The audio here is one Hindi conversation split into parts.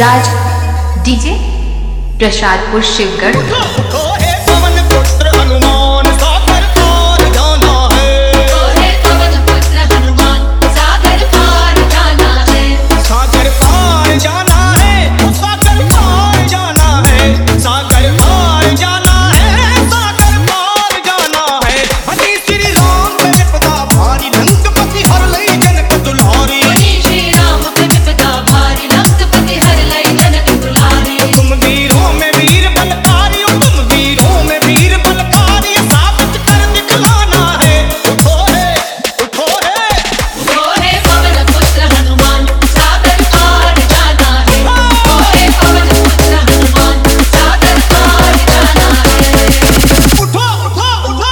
राज डीजे प्रसादपुर शिवगढ़। उठो उठो हे पवन पुत्र हनुमान सागर पार जाना है। उठो हे पवन पुत्र हनुमान सागर पार जाना है। सागर पार जाना है, सागर पार जाना है, सागर पार जाना है, सागर पार जाना है। हरि श्री राम पे विपदा भारी लंकापति हर लई जनक दुलारी। हरि श्री राम पे विपदा भारी लंकापति हर लई जनक दुलारी। तुम वीरों में वीर बलकारी, तुम वीरों में वीर बलकारी, साबित कर दिखलाना है। उठो हे उठो हे उठो हे पवन पुत्र हनुमान सागर पार जाना है। उठो हे पवन पुत्र हनुमान सागर पार जाना है। उठो उठो उठो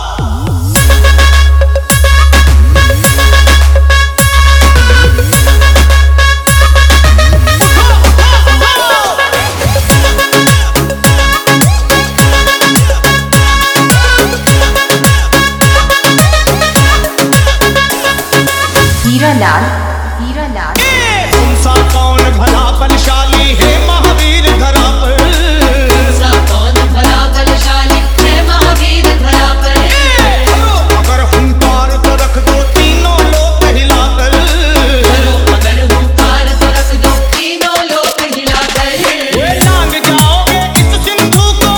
हीरालाल तुमसा कौन भला बलशाली है महावीर धरा पर। सा कौन भला बलशाली है महावीर धरा पर। करो अगर हुंकार तो रख दो तीनों लोक हिलाकर। करो अगर हुंकार तो रख दो तीनों लोक हिलाकर। वे लांग जाओगे इस सिंधु को,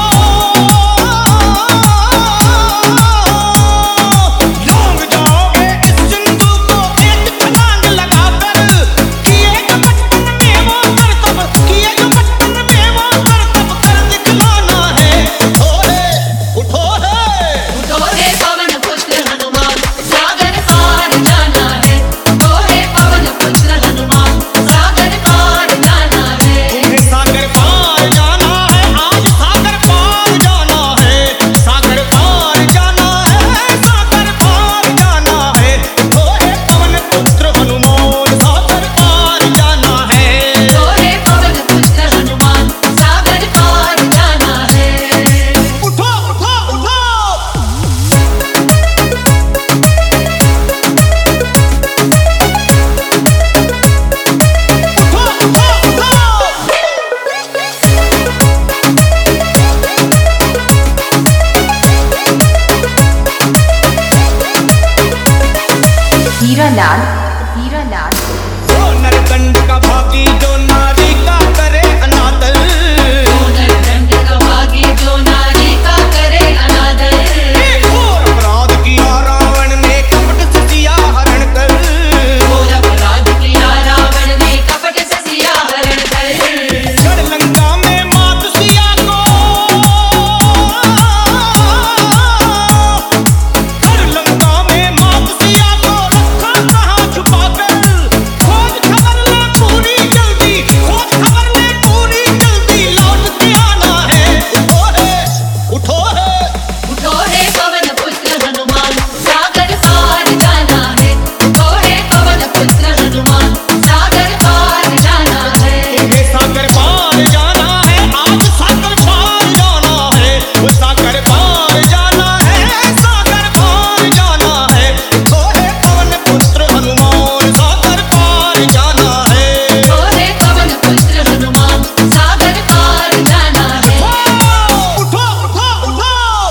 लांग जाओगे इस सिंधु को एक छलांग लगाकर। किए जो बचपन में वो करतब, किए जो बचपन में वो करतब कर दिखलाना है। उठो हे उठो हे उठो हे पवन पुत्र हनुमान सागर पार जाना है। उठो हे पवन पुत्र हनुमान सागर पार जाना है। तुम्हें सागर पार जाना है, आज सागर पार जाना है, सागर पार जाना है, सागर पार जाना है। उठो हे पवन पुत्र हनुमान सागर पार जाना है। उठो हे पवन पुत्र हनुमान सागर पार जाना है। उठो उठो उठो हीरालाल वो नरकंड का भागी जो नारी का करे अनादर। नरदंड का भागी जो नारी का करे अनादर। घोर अपराध किया रावण ने कपट से सिया हरण कर। घोर अपराध किया रावण ने कपट से सिया हरण कर। कर लंका में मात सिया को, कर लंका में मात सिया को रखा कहाँ छुपा कर। खोज खबर ले पूरी जल्दी, खोज खबर ले पूरी जल्दी, लौट के आना है। उठो हे उठो हे उठो हे पवन पुत्र हनुमान सागर पार जाना है। उठो हे पवन पुत्र हनुमान सागर पार जाना है। तुम्हें सागर पार जाना है, आज सागर पार जाना है, वो सागर पार जाना है, सागर पार जाना है। उठो हे पवन पुत्र हनुमान सागर पार जाना है। उठो हे पवन पुत्र हनुमान सागर पार जाना है। उठो उठो उठो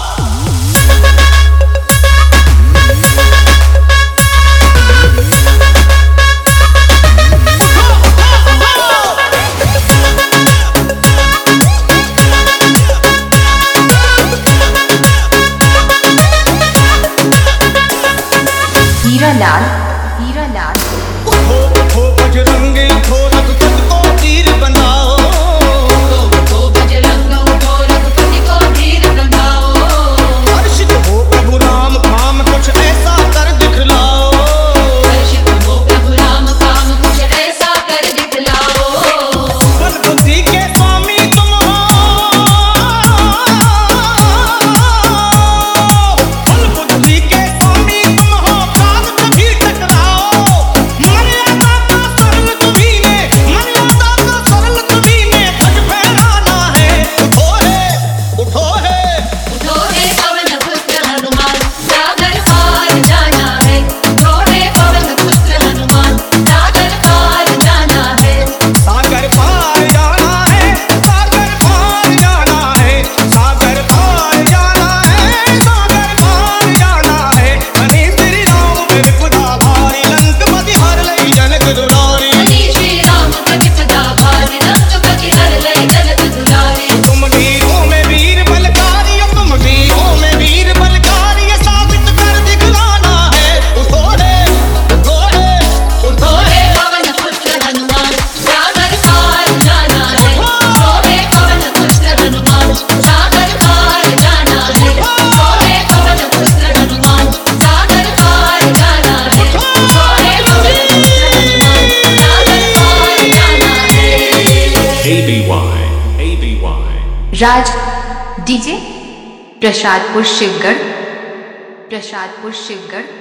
हीरालाल उठो उठो बजरंगी उठो रघुपत को तीर बनाओ। उठो बजरंग उठो रघुपति को धीर बनाओ। हर्षित हो प्रभु राम काम कुछ ऐसा कर दिखलाओ। हर्षित हो प्रभु राम काम कुछ ऐसा कर दिखलाओ। बल बुद्धि के स्वामी तुम हो, बल बुद्धि के स्वामी तुम हो, काल कभी टकराओ। मर्यादा का स्वर्ण तुम्हीं ने राज डीजे प्रसादपुर शिवगढ़, प्रसादपुर शिवगढ़।